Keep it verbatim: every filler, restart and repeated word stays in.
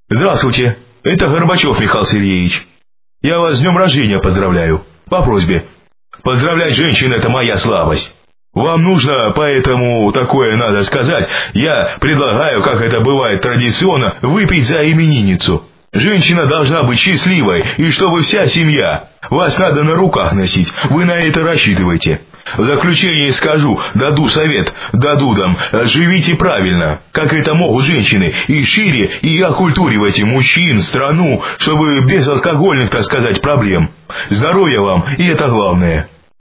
Здравствуйте, это Горбачев Михаил Сергеевич. Я вас с днем рождения поздравляю. По просьбе. Поздравлять женщин — это моя слабость. Вам нужно, поэтому такое надо сказать, я предлагаю, как это бывает традиционно, выпить за именинницу. Женщина должна быть счастливой, и чтобы вся семья. Вас надо на руках носить, вы на это рассчитывайте. В заключение скажу, даду совет, даду дам, живите правильно, как это могут женщины, и шире, и окультуривайте мужчин, страну, чтобы без алкогольных, так сказать, проблем. Здоровья вам, и это главное.